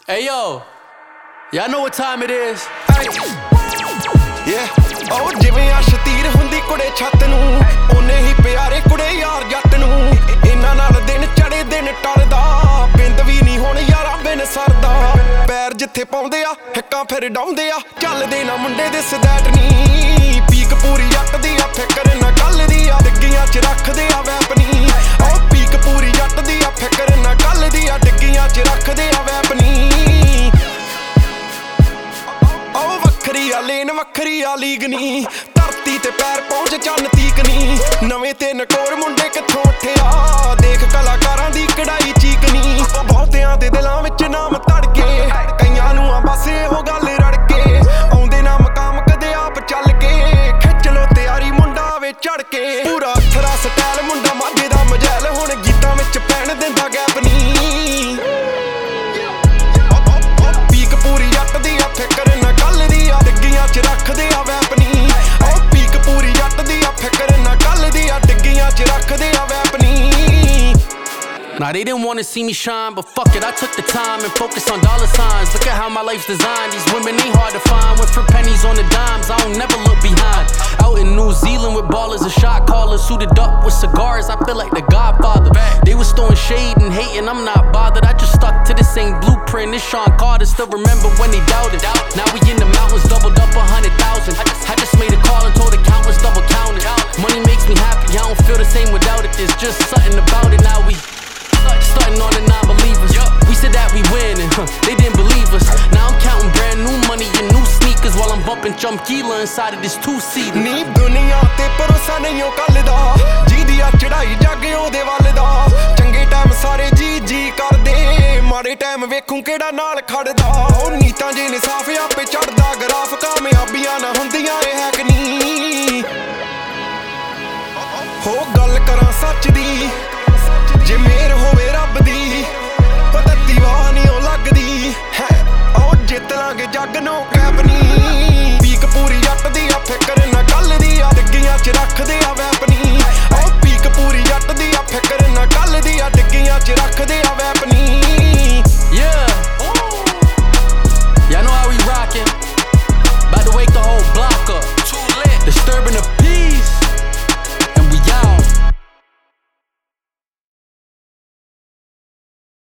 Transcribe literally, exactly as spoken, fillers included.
Hey yo, y'all know what time it is. Yeah, oh ਜਿਵੇਂ ਅਸ਼ਤੀਰ ਹੁੰਦੀ ਕੁੜੇ ਛੱਤ ਨੂੰ ਉਹਨੇ ਹੀ ਪਿਆਰੇ ਕੁੜੇ ਯਾਰ ਜੱਟ ਨੂੰ ਇਹਨਾਂ ਨਾਲ ਦਿਨ ਚੜੇ ਦਿਨ ਟਲਦਾ ਬਿੰਦ ਵੀ ਨਹੀਂ ਹੁਣ ਯਾਰਾਂ ਬਿਨ ਸਰਦਾ ਪੈਰ ਜਿੱਥੇ ਪਾਉਂਦੇ ਆ ਹਿੱਕਾਂ ਫਿਰ ਡਾਉਂਦੇ ਆ ਚੱਲਦੇ ਨਾ ਮੁੰਡੇ ਦੇ ਸਦੈਟ ਨਹੀਂ ਪੀਕ ਪੂਰੀ ਜੱਟ ਦੀ ਆ ਫਿਕਰ ਨਾ ਕੱਲ ਦੀ ਆ ਡਿੱਗੀਆਂ ਚ ਰੱਖਦੇ ਆ ਵੈਪਨੀ ਉਹ ਪੀਕ ਪੂਰੀ ਜੱਟ ਦੀ ਆ ਫਿਕਰ ਨਾ ਕੱਲ ਦੀ ਆ ਡਿੱਗੀਆਂ ਚ ਰੱਖਦੇ ਆ ਵੈਪਨੀ ਵੱਖਰੀ ਆ ਲੇਨ ਵੱਖਰੀ ਆ ਲੀਗ ਨੀ ਧਰਤੀ ਤੇ ਪੈਰ ਪਹੁੰਚ ਚੰਨ ਤੀਕ ਨੀ ਨਵੇਂ ਤੇ ਨਕੋਰ ਮੁੰਡੇ ਕਿੱਥੋਂ ਉੱਠਿਆ ਦੇਖ ਕਲਾਕਾਰਾਂ ਦੀ ਕਢਾਈ ਚੀਕ ਨੀ ਬਹੁਤਿਆਂ ਦੇ ਦਿਲਾਂ ਵਿੱਚ ਨਾਮ ਧੜਕੇ ਕਈਆਂ ਨੂੰ ਆ ਬਸ ਇਹੋ ਗੱਲ ਰੜਕੇ ਆਉਂਦੇ ਨਾ ਮਕਾਮ ਕਦੇ ਆਪ ਚੱਲ ਕੇ ਖਿੱਚ ਲੋ ਤਿਆਰੀ ਮੁੰਡਾ ਵੇ ਚੜ ਕੇ ਪੂਰਾ ਅਥਰਾ ਸਟਾਈਲ ਮੁੰਡਾ ਮਾਝੇ ਦਾ ਮਜੈਲ ਹੁਣ ਗੀਤਾਂ ਵਿੱਚ ਪੈਣ ਦਿੰਦਾ ਗੈਪ ਨੀ ਪੀਕ ਪੂਰੀ ਜੱਟ ਦੀ ਆ ਫਿਕਰ ਨਾ ਕੱਲ ਦੀ ਆ ਡਿੱਗੀਆਂ ਚ ਰੱਖਦੇ ਆ ਵੈਪਨੀ ਉਹ ਪੀਕ ਪੂਰੀ ਜੱਟ ਦੀ ਆ ਫਿਕਰ ਨਾ ਕੱਲ ਦੀ ਆ ਡਿੱਗੀਆਂ ਚ ਰੱਖਦੇ ਆ ਵੈਪਨੀ Now they didn't wanna see me shine, but fuck it, I took the time and focused on dollar signs. Look at how my life's designed. These women ain't hard to find. Went for pennies on the dimes, I don't never look behind. Out in New Zealand with ballers and shot callers, suited up with cigars, I feel like the Godfather. They was throwing shade and hating, I'm not bothered. I just stuck to the same blueprint. It's Sean Carter, still remember when they doubted. Now we in the mountains, doubled up a hundred thousand. I just made a call and told the count was double counted. Money makes me happy, I don't feel the same without it. There's just something about it. Now we starting on the non-believers. We said that we winning, huh, they didn't believe us. Now I'm counting brand new money and new sneakers while I'm bumping Chumkeela inside of this two-seater. ਨੀ ਦੁਨੀਆ ਤੇ ਭਰੋਸਾ ਨਹੀਂ ਉਹ ਕੱਲ ਦਾ ਜਿਹਦੀ ਆ ਚੜਾਈ ਜੱਗ ਉਹਦੇ ਵੱਲ ਦਾ ਚੰਗੇ ਟਾਈਮ ਸਾਰੇ ਜੀ ਜੀ ਕਰਦੇ ਮਾੜੇ ਟਾਈਮ ਵੇਖੂ ਕਿਹੜਾ ਨਾਲ ਖੜਦਾ ਉਹ ਨੀਤਾਂ ਜੇ ਨੇ ਸਾਫ ਆਪੇ ਚੜਦਾ ਗਰਾਫ ਕਾਮਯਾਬੀਆਂ ਨਾ ਹੁੰਦੀਆਂ ਇਹ ਹੈ ਕਿ ਨਹੀਂ ਹੋ ਗੱਲ ਕਰਾਂ ਸੱਚ ਦੀ ਜੇ ਮੇਰ ਹੋਵੇ ਰੱਬ ਦੀ ਪਤਤੀ ਵਾਹ ਨਹੀਂ ਉਹ ਲੱਗਦੀ ਹੈ ਉਹ ਜਿੱਤ ਲਾਂਗੇ ਜੱਗ ਨੂੰ ਕੈਪ ਨੀ ਪੀਕ ਪੂਰੀ ਜੱਟ ਦੀ ਆ ਫਿਕਰ